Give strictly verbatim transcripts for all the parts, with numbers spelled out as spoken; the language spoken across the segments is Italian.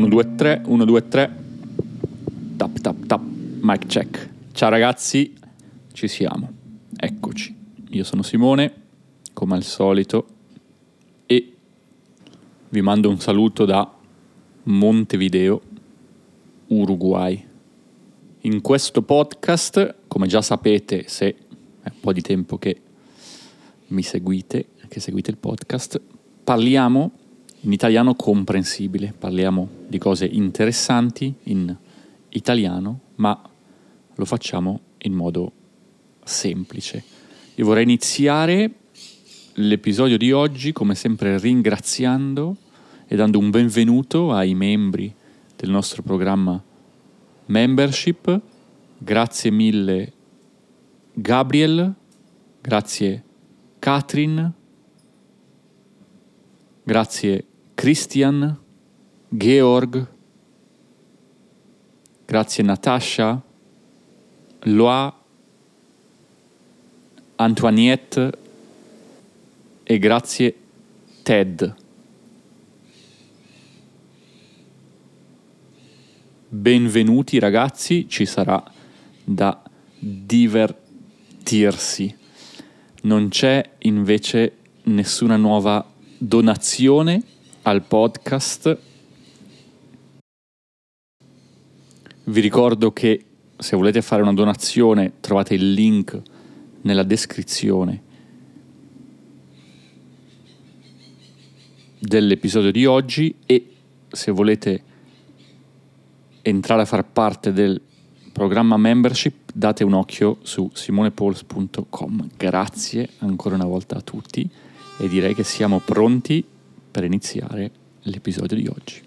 uno due tre, uno due tre, tap tap tap, mic check. Ciao ragazzi, ci siamo, eccoci. Io sono Simone, come al solito, e vi mando un saluto da Montevideo, Uruguay. In questo podcast, come già sapete, se è un po' di tempo che mi seguite, che seguite il podcast, parliamo in italiano comprensibile, parliamo di cose interessanti in italiano, ma lo facciamo in modo semplice. Io vorrei iniziare l'episodio di oggi, come sempre, ringraziando e dando un benvenuto ai membri del nostro programma Membership. Grazie mille Gabriel, grazie Katrin, grazie Christian, Georg, grazie Natasha, Loa, Antoinette e grazie Ted. Benvenuti ragazzi, ci sarà da divertirsi. Non c'è invece nessuna nuova donazione al podcast. Vi ricordo che se volete fare una donazione trovate il link nella descrizione dell'episodio di oggi, e se volete entrare a far parte del programma Membership date un occhio su simonepols punto com. Grazie ancora una volta a tutti e direi che siamo pronti per iniziare l'episodio di oggi.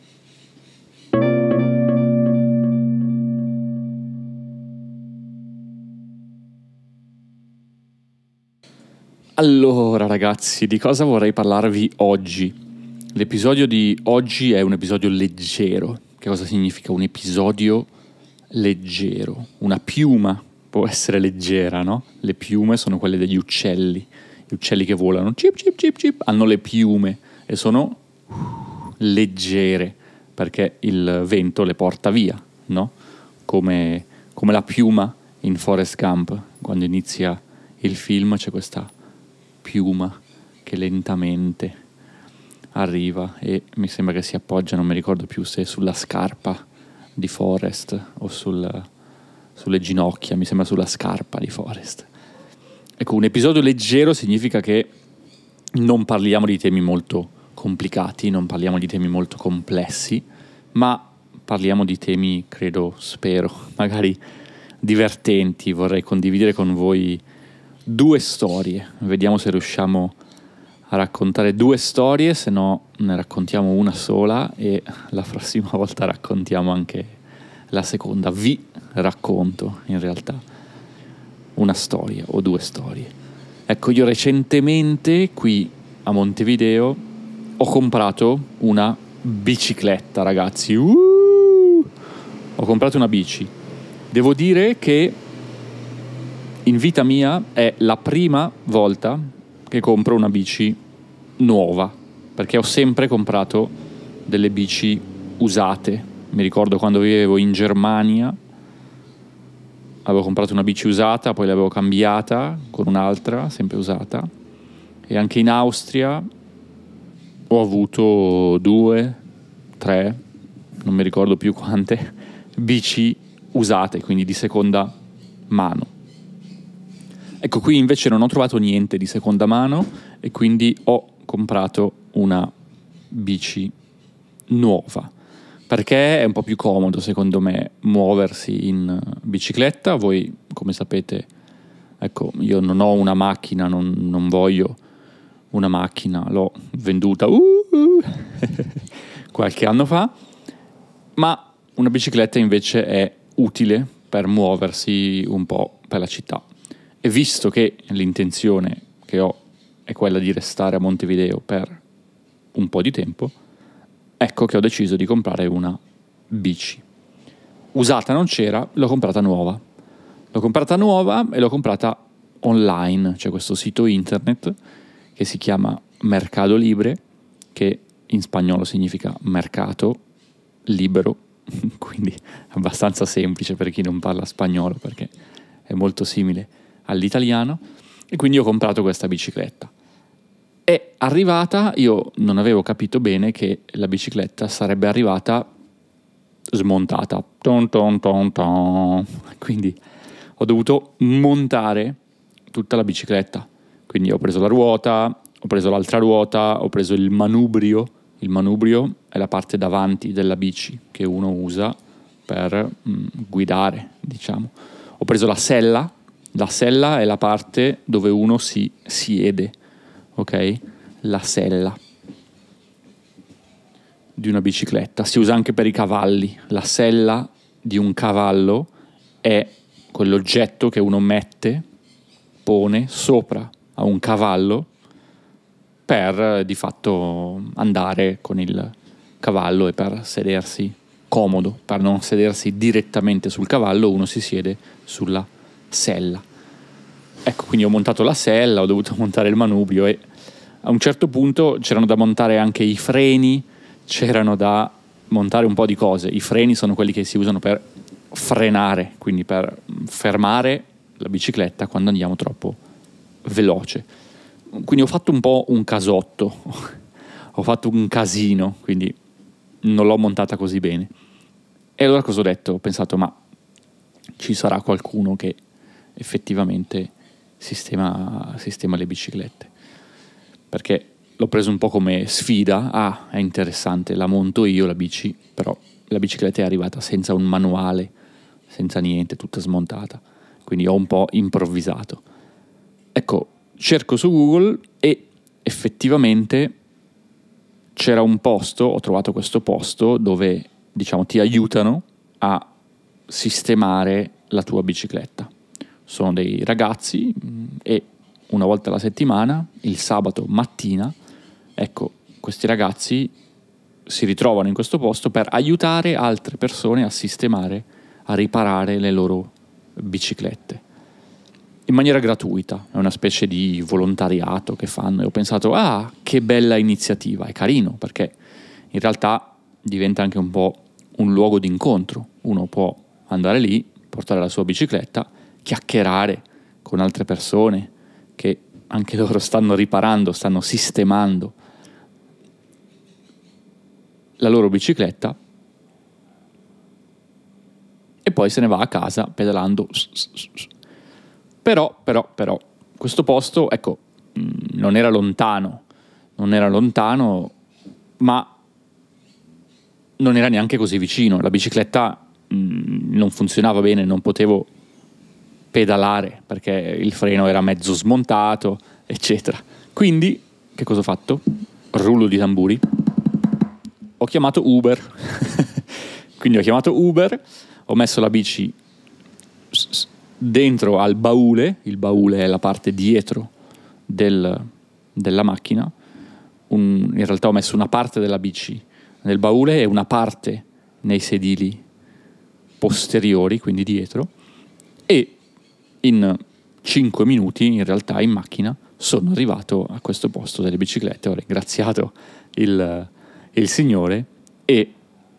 Allora ragazzi, di cosa vorrei parlarvi oggi? L'episodio di oggi è un episodio leggero. Che cosa significa un episodio leggero? Una piuma può essere leggera, no? Le piume sono quelle degli uccelli. Gli uccelli che volano, cip cip cip cip, hanno le piume e sono uh, leggere perché il vento le porta via, no? Come, come la piuma in Forrest Gump. Quando inizia il film c'è questa piuma che lentamente arriva e mi sembra che si appoggia, non mi ricordo più se sulla scarpa di Forrest o sul, sulle ginocchia, mi sembra sulla scarpa di Forrest. Ecco, un episodio leggero significa che non parliamo di temi molto complicati, non parliamo di temi molto complessi, ma parliamo di temi, credo, spero, magari divertenti. Vorrei condividere con voi due storie, vediamo se riusciamo a raccontare due storie, se no ne raccontiamo una sola e la prossima volta raccontiamo anche la seconda. Vi racconto in realtà una storia o due storie. Ecco, io recentemente qui a Montevideo ho comprato una bicicletta, ragazzi. Uh! Ho comprato una bici. Devo dire che in vita mia è la prima volta che compro una bici nuova, perché ho sempre comprato delle bici usate. Mi ricordo quando vivevo in Germania avevo comprato una bici usata, poi l'avevo cambiata con un'altra, sempre usata, e anche in Austria ho avuto due, tre, non mi ricordo più quante, bici usate, quindi di seconda mano. Ecco, qui invece non ho trovato niente di seconda mano e quindi ho comprato una bici nuova, perché è un po' più comodo secondo me muoversi in bicicletta. Voi come sapete, ecco, io non ho una macchina, non, non voglio una macchina, l'ho venduta uh, uh, qualche anno fa, ma una bicicletta invece è utile per muoversi un po' per la città. E visto che l'intenzione che ho è quella di restare a Montevideo per un po' di tempo, ecco che ho deciso di comprare una bici. Usata non c'era, l'ho comprata nuova. L'ho comprata nuova e l'ho comprata online. C'è questo sito internet che si chiama Mercado Libre, che in spagnolo significa mercato libero, quindi abbastanza semplice per chi non parla spagnolo, perché è molto simile all'italiano, e quindi ho comprato questa bicicletta. È arrivata, io non avevo capito bene che la bicicletta sarebbe arrivata smontata, ton ton ton ton. Quindi ho dovuto montare tutta la bicicletta, quindi ho preso la ruota, ho preso l'altra ruota, ho preso il manubrio. Il manubrio è la parte davanti della bici che uno usa per mm, guidare, diciamo. Ho preso la sella, la sella è la parte dove uno si siede, ok? La sella di una bicicletta si usa anche per i cavalli. La sella di un cavallo è quell'oggetto che uno mette, pone sopra a un cavallo per di fatto andare con il cavallo e per sedersi comodo, per non sedersi direttamente sul cavallo, uno si siede sulla sella. Ecco, quindi ho montato la sella, ho dovuto montare il manubrio e a un certo punto c'erano da montare anche i freni, c'erano da montare un po' di cose. I freni sono quelli che si usano per frenare, quindi per fermare la bicicletta quando andiamo troppo veloce. Quindi ho fatto un po' un casotto, ho fatto un casino, quindi non l'ho montata così bene. E allora cosa ho detto? Ho pensato, ma ci sarà qualcuno che effettivamente sistema, sistema le biciclette. Perché l'ho preso un po' come sfida. Ah, è interessante, la monto io la bici, però la bicicletta è arrivata senza un manuale, senza niente, tutta smontata. Quindi ho un po' improvvisato. Ecco, cerco su Google e effettivamente c'era un posto, ho trovato questo posto dove, diciamo, ti aiutano a sistemare la tua bicicletta. Sono dei ragazzi e una volta alla settimana, il sabato mattina, ecco, questi ragazzi si ritrovano in questo posto per aiutare altre persone a sistemare, a riparare le loro biciclette. In maniera gratuita, è una specie di volontariato che fanno e ho pensato, ah, che bella iniziativa, è carino, perché in realtà diventa anche un po' un luogo di incontro. Uno può andare lì, portare la sua bicicletta, chiacchierare con altre persone che anche loro stanno riparando, stanno sistemando la loro bicicletta e poi se ne va a casa pedalando. Però, però, però, questo posto, ecco, non era lontano, non era lontano, ma non era neanche così vicino. La bicicletta mh, non funzionava bene, non potevo pedalare perché il freno era mezzo smontato, eccetera. Quindi, che cosa ho fatto? Rullo di tamburi. Ho chiamato Uber. Quindi ho chiamato Uber, ho messo la bici dentro al baule, il baule è la parte dietro del, della macchina, un, in realtà ho messo una parte della bici nel baule e una parte nei sedili posteriori, quindi dietro, e in cinque minuti in realtà in macchina sono arrivato a questo posto delle biciclette, ho ringraziato il, il signore e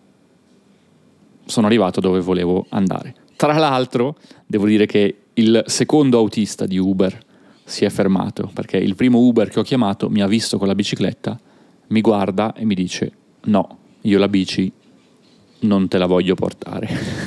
sono arrivato dove volevo andare. Tra l'altro, devo dire che il secondo autista di Uber si è fermato, perché il primo Uber che ho chiamato mi ha visto con la bicicletta, mi guarda e mi dice no, io la bici non te la voglio portare.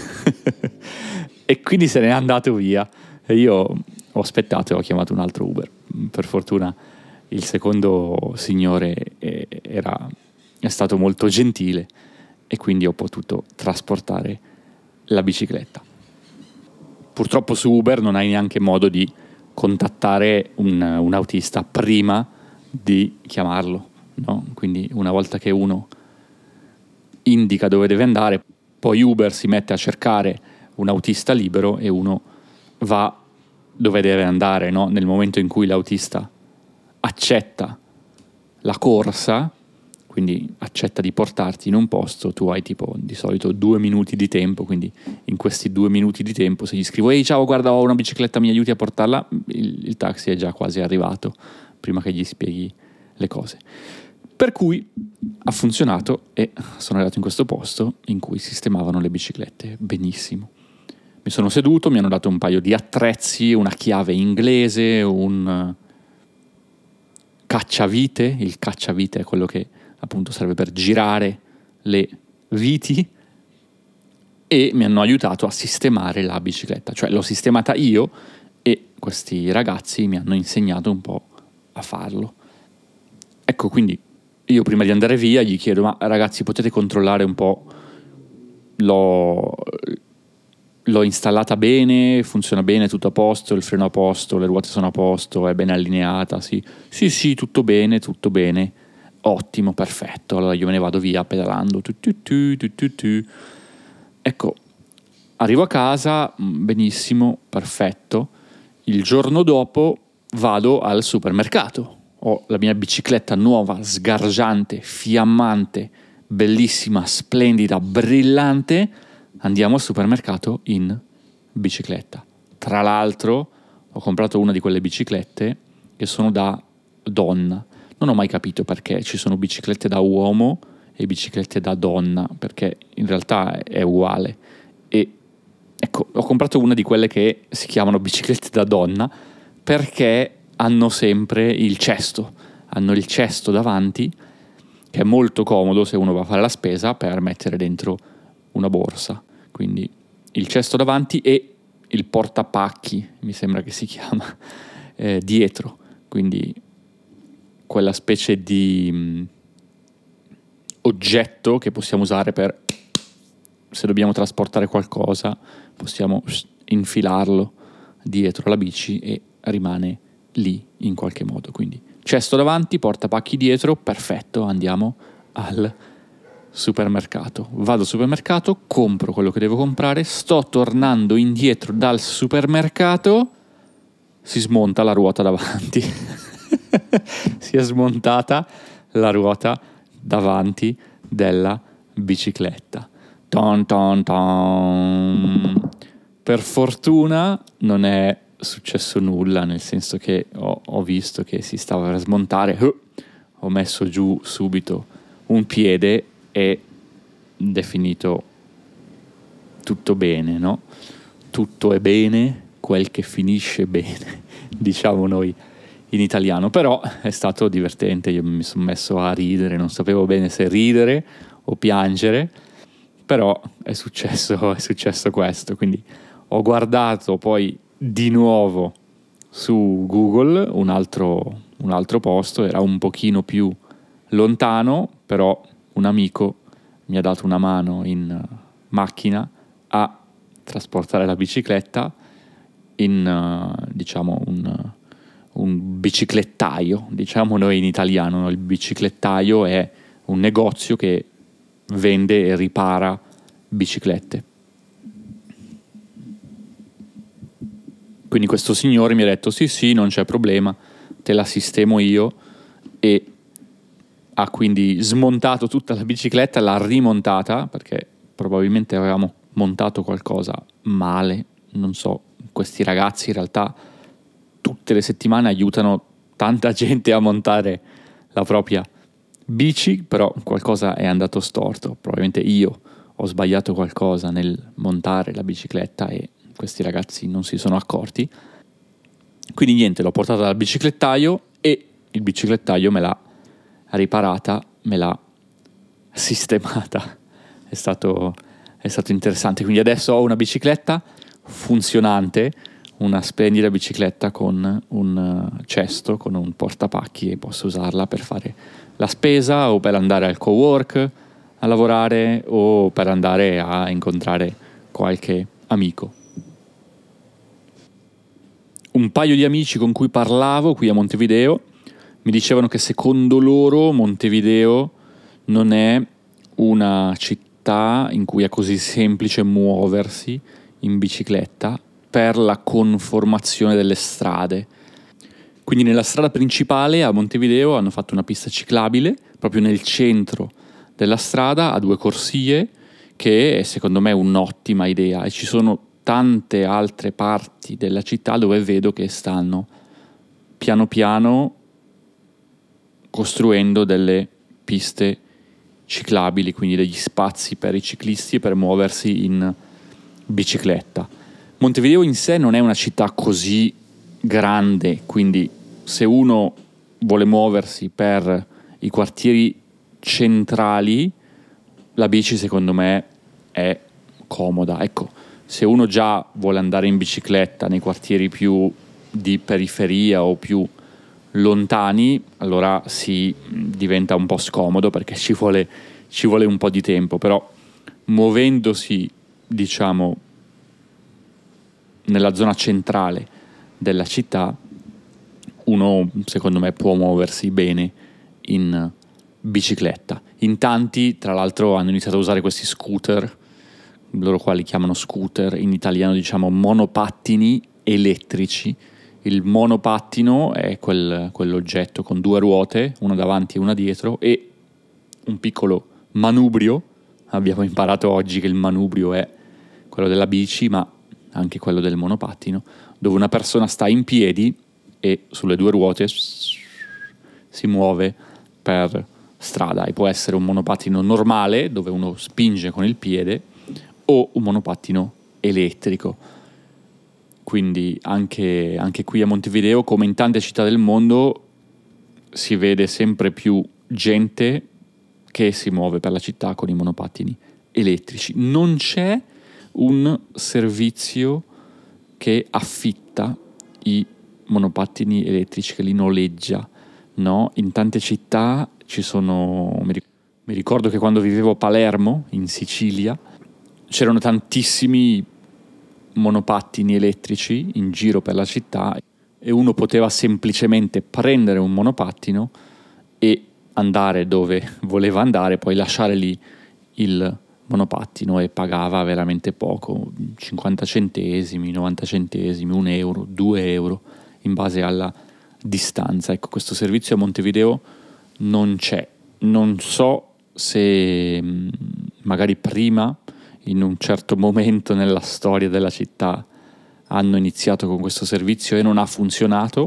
E quindi se n'è andato via. E io ho aspettato e ho chiamato un altro Uber. Per fortuna il secondo signore era, è stato molto gentile e quindi ho potuto trasportare la bicicletta. Purtroppo su Uber non hai neanche modo di contattare un, un autista prima di chiamarlo, no? Quindi una volta che uno indica dove deve andare, poi Uber si mette a cercare un autista libero e uno va dove deve andare, no? Nel momento in cui l'autista accetta la corsa, quindi accetta di portarti in un posto, tu hai tipo di solito due minuti di tempo, quindi in questi due minuti di tempo se gli scrivo ehi ciao guarda ho una bicicletta mi aiuti a portarla, il, il taxi è già quasi arrivato prima che gli spieghi le cose. Per cui ha funzionato e sono arrivato in questo posto in cui sistemavano le biciclette benissimo. Mi sono seduto, mi hanno dato un paio di attrezzi, una chiave inglese, un cacciavite. Il cacciavite è quello che appunto serve per girare le viti, e mi hanno aiutato a sistemare la bicicletta. Cioè l'ho sistemata io e questi ragazzi mi hanno insegnato un po' a farlo. Ecco, quindi io prima di andare via gli chiedo: ma ragazzi, potete controllare un po'? L'ho, l'ho installata bene, funziona bene, tutto a posto, il freno a posto, le ruote sono a posto, è ben allineata? Sì, sì, sì, tutto bene, tutto bene. Ottimo, perfetto. Allora io me ne vado via pedalando. Tu, tu, tu, tu, tu, tu. Ecco, arrivo a casa, benissimo, perfetto. Il giorno dopo vado al supermercato. Ho la mia bicicletta nuova, sgargiante, fiammante, bellissima, splendida, brillante. Andiamo al supermercato in bicicletta. Tra l'altro ho comprato una di quelle biciclette che sono da donna. Non ho mai capito perché ci sono biciclette da uomo e biciclette da donna, perché in realtà è uguale. E ecco, ho comprato una di quelle che si chiamano biciclette da donna perché hanno sempre il cesto, hanno il cesto davanti, che è molto comodo se uno va a fare la spesa, per mettere dentro una borsa. Quindi il cesto davanti e il portapacchi, mi sembra che si chiama, eh, dietro. Quindi quella specie di mh, oggetto che possiamo usare per, se dobbiamo trasportare qualcosa, possiamo infilarlo dietro la bici e rimane lì in qualche modo. Quindi cesto davanti, portapacchi dietro, perfetto, andiamo al supermercato. Vado al supermercato, compro quello che devo comprare, sto tornando indietro dal supermercato, si smonta la ruota davanti. Si è smontata la ruota davanti della bicicletta. Ton, ton, ton. Per fortuna non è successo nulla, nel senso che ho, ho visto che si stava per smontare, uh, ho messo giù subito un piede e definito tutto bene, no? Tutto è bene quel che finisce bene, diciamo noi in italiano. Però è stato divertente, io mi sono messo a ridere, non sapevo bene se ridere o piangere, però è successo, è successo questo. Quindi ho guardato poi di nuovo su Google un altro, un altro posto, era un pochino più lontano, però un amico mi ha dato una mano in macchina a trasportare la bicicletta in, uh, diciamo, un, un biciclettaio, diciamo noi in italiano, no? Il biciclettaio è un negozio che vende e ripara biciclette. Quindi questo signore mi ha detto: sì sì, non c'è problema, te la sistemo io, e ha quindi smontato tutta la bicicletta, l'ha rimontata, perché probabilmente avevamo montato qualcosa male, non so. Questi ragazzi in realtà tutte le settimane aiutano tanta gente a montare la propria bici, però qualcosa è andato storto, probabilmente io ho sbagliato qualcosa nel montare la bicicletta e questi ragazzi non si sono accorti. Quindi niente, l'ho portata dal biciclettaio e il biciclettaio me l'ha riparata, me l'ha sistemata. È stato, è stato interessante. Quindi adesso ho una bicicletta funzionante, una splendida bicicletta con un cesto, con un portapacchi, e posso usarla per fare la spesa o per andare al co-work a lavorare o per andare a incontrare qualche amico. Un paio di amici con cui parlavo qui a Montevideo mi dicevano che secondo loro Montevideo non è una città in cui è così semplice muoversi in bicicletta per la conformazione delle strade. Quindi nella strada principale a Montevideo hanno fatto una pista ciclabile proprio nel centro della strada, a due corsie, che è secondo me un'ottima idea, e ci sono tante altre parti della città dove vedo che stanno piano piano costruendo delle piste ciclabili, quindi degli spazi per i ciclisti e per muoversi in bicicletta. Montevideo in sé non è una città così grande, quindi se uno vuole muoversi per i quartieri centrali, la bici secondo me è comoda. Ecco, se uno già vuole andare in bicicletta nei quartieri più di periferia o più lontani, allora sì, diventa un po' scomodo perché ci vuole, ci vuole un po' di tempo, però muovendosi, diciamo, nella zona centrale della città, uno secondo me può muoversi bene in bicicletta. In tanti, tra l'altro, hanno iniziato a usare questi scooter, loro qua li chiamano scooter, in italiano diciamo monopattini elettrici. Il monopattino è quel, quell'oggetto con due ruote, una davanti e una dietro, e un piccolo manubrio. Abbiamo imparato oggi che il manubrio è quello della bici, ma anche quello del monopattino, dove una persona sta in piedi e sulle due ruote si muove per strada. E può essere un monopattino normale, dove uno spinge con il piede, o un monopattino elettrico. Quindi anche, anche qui a Montevideo, come in tante città del mondo, si vede sempre più gente che si muove per la città con i monopattini elettrici. Non c'è un servizio che affitta i monopattini elettrici, che li noleggia, no? In tante città ci sono... Mi ricordo che quando vivevo a Palermo, in Sicilia, c'erano tantissimi monopattini elettrici in giro per la città e uno poteva semplicemente prendere un monopattino e andare dove voleva andare, poi lasciare lì il monopattino e pagava veramente poco, cinquanta centesimi, novanta centesimi, un euro, due euro, in base alla distanza. Ecco, questo servizio a Montevideo non c'è. Non so se magari prima, in un certo momento nella storia della città, hanno iniziato con questo servizio e non ha funzionato,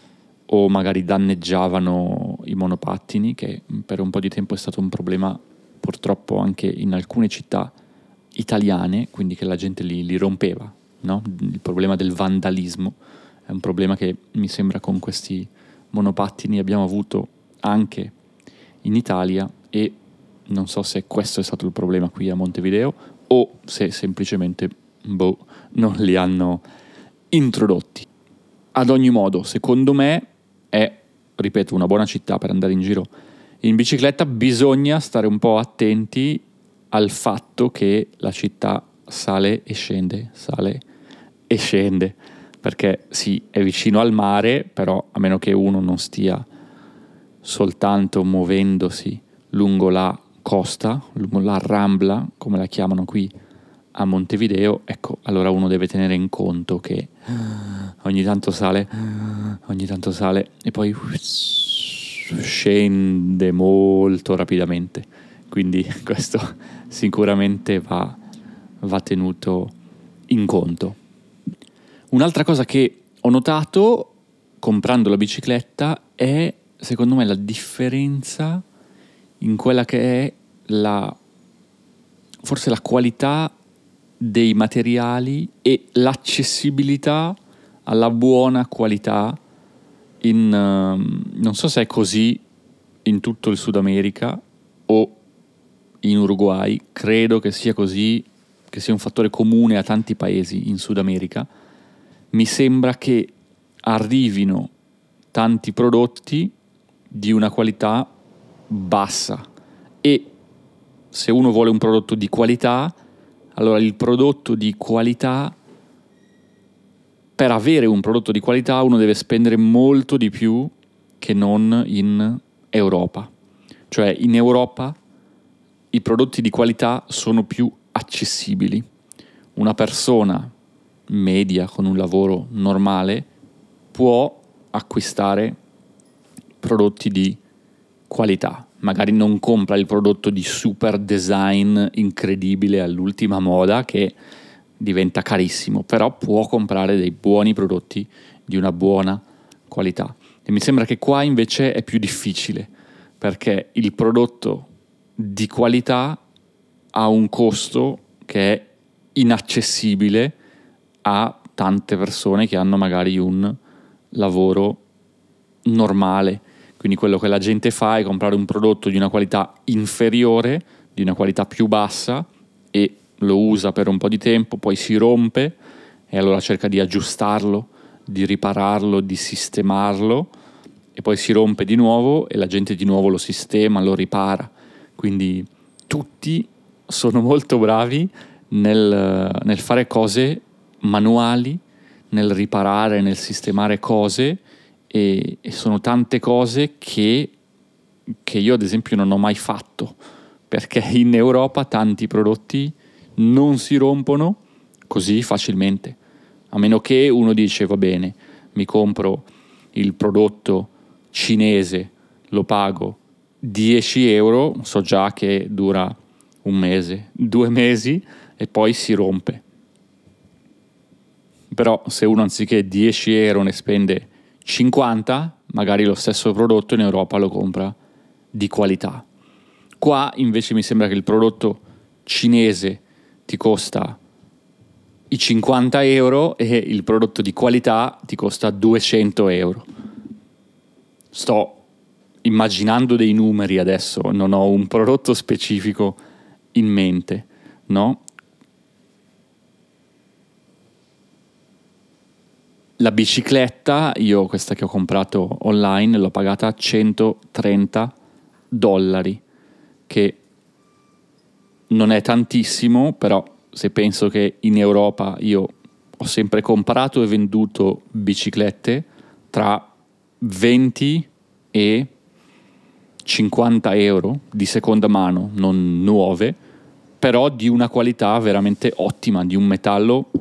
o magari danneggiavano i monopattini, che per un po' di tempo è stato un problema purtroppo anche in alcune città italiane, quindi che la gente li, li rompeva, no? Il problema del vandalismo è un problema che mi sembra con questi monopattini abbiamo avuto anche in Italia, e non so se questo è stato il problema qui a Montevideo o se semplicemente boh, non li hanno introdotti. Ad ogni modo, secondo me è, ripeto, una buona città per andare in giro in bicicletta. Bisogna stare un po' attenti al fatto che la città sale e scende, sale e scende, perché sì, è vicino al mare, però a meno che uno non stia soltanto muovendosi lungo la costa, lungo la Rambla, come la chiamano qui a Montevideo, ecco, allora uno deve tenere in conto che ogni tanto sale, ogni tanto sale e poi scende molto rapidamente. Quindi questo sicuramente va, va tenuto in conto. Un'altra cosa che ho notato comprando la bicicletta è, secondo me, la differenza in quella che è la forse la qualità dei materiali e l'accessibilità alla buona qualità in uh, non so se è così in tutto il Sud America o in Uruguay. Credo che sia così, che sia un fattore comune a tanti paesi in Sud America. Mi sembra che arrivino tanti prodotti di una qualità bassa, e se uno vuole un prodotto di qualità, allora il prodotto di qualità, per avere un prodotto di qualità uno deve spendere molto di più che non in Europa. Cioè in Europa i prodotti di qualità sono più accessibili. Una persona media con un lavoro normale può acquistare prodotti di qualità. Magari non compra il prodotto di super design incredibile all'ultima moda che diventa carissimo, però può comprare dei buoni prodotti di una buona qualità. E mi sembra che qua invece è più difficile, perché il prodotto di qualità ha un costo che è inaccessibile a tante persone che hanno magari un lavoro normale. Quindi quello che la gente fa è comprare un prodotto di una qualità inferiore, di una qualità più bassa, e lo usa per un po' di tempo, poi si rompe e allora cerca di aggiustarlo, di ripararlo, di sistemarlo, e poi si rompe di nuovo e la gente di nuovo lo sistema, lo ripara. Quindi tutti sono molto bravi nel, nel fare cose manuali, nel riparare, nel sistemare cose, e, e sono tante cose che, che io ad esempio non ho mai fatto, perché in Europa tanti prodotti non si rompono così facilmente, a meno che uno dice va bene, mi compro il prodotto cinese, lo pago dieci euro, so già che dura un mese, due mesi e poi si rompe. Però se uno anziché dieci euro ne spende cinquanta, magari lo stesso prodotto in Europa lo compra di qualità. Qua invece mi sembra che il prodotto cinese ti costa i cinquanta euro e il prodotto di qualità ti costa duecento euro. Sto immaginando dei numeri adesso, non ho un prodotto specifico in mente, no? La bicicletta, io questa che ho comprato online, l'ho pagata centotrenta dollari, che non è tantissimo, però se penso che in Europa io ho sempre comprato e venduto biciclette tra venti e cinquanta euro di seconda mano, non nuove, però di una qualità veramente ottima, di un metallo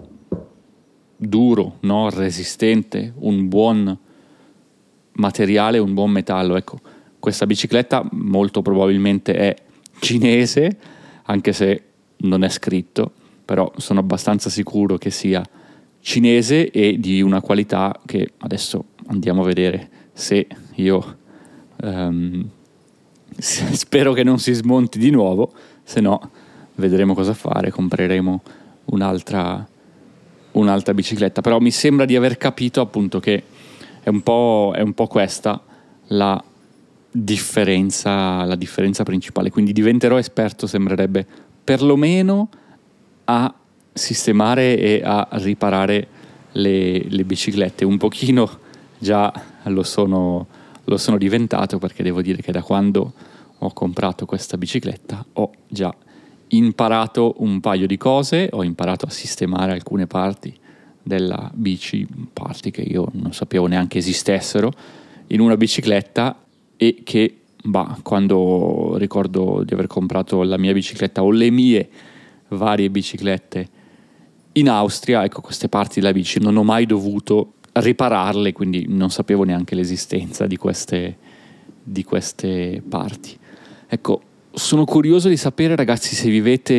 duro, no? Resistente, un buon materiale, un buon metallo. Ecco, questa bicicletta molto probabilmente è cinese, anche se non è scritto, però sono abbastanza sicuro che sia cinese e di una qualità che adesso andiamo a vedere se io um, spero che non si smonti di nuovo, se no vedremo cosa fare, compreremo un'altra un'altra bicicletta. Però mi sembra di aver capito appunto che è un po', è un po' questa la differenza, la differenza principale. Quindi diventerò esperto, sembrerebbe, perlomeno a sistemare e a riparare le, le biciclette. Un pochino già lo sono, lo sono diventato, perché devo dire che da quando ho comprato questa bicicletta ho già imparato un paio di cose, ho imparato a sistemare alcune parti della bici, parti che io non sapevo neanche esistessero in una bicicletta, e che bah, quando ricordo di aver comprato la mia bicicletta o le mie varie biciclette in Austria, ecco, queste parti della bici non ho mai dovuto ripararle, quindi non sapevo neanche l'esistenza di queste, di queste parti. Ecco, sono curioso di sapere, ragazzi, se vivete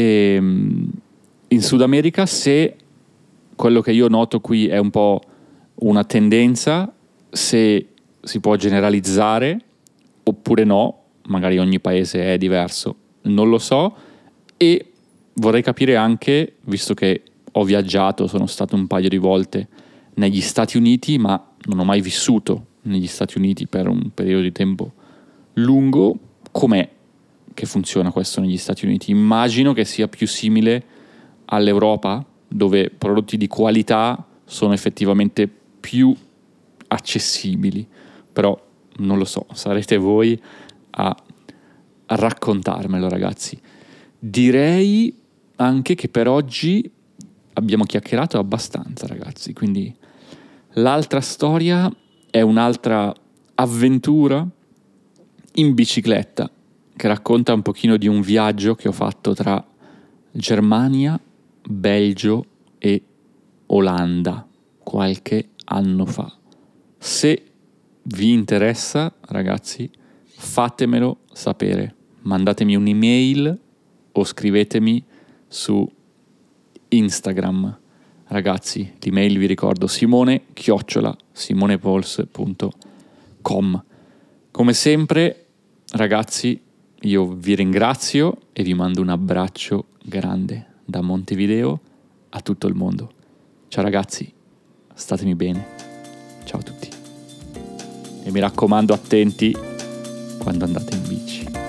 in Sud America, se quello che io noto qui è un po' una tendenza, se si può generalizzare oppure no, magari ogni paese è diverso, non lo so. E vorrei capire anche, visto che ho viaggiato, sono stato un paio di volte negli Stati Uniti, ma non ho mai vissuto negli Stati Uniti per un periodo di tempo lungo, com'è che funziona questo negli Stati Uniti? Immagino che sia più simile all'Europa, dove prodotti di qualità sono effettivamente più accessibili, però non lo so, sarete voi a, a raccontarmelo, ragazzi. Direi anche che per oggi abbiamo chiacchierato abbastanza, ragazzi, quindi l'altra storia è un'altra avventura in bicicletta che racconta un pochino di un viaggio che ho fatto tra Germania, Belgio e Olanda qualche anno fa. Se vi interessa, ragazzi, fatemelo sapere. Mandatemi un'email o scrivetemi su Instagram. Ragazzi, l'email vi ricordo simone chiocciola simonepols punto com. Come sempre ragazzi, io vi ringrazio e vi mando un abbraccio grande da Montevideo a tutto il mondo. Ciao ragazzi, statemi bene. Ciao a tutti. E mi raccomando, attenti quando andate in bici.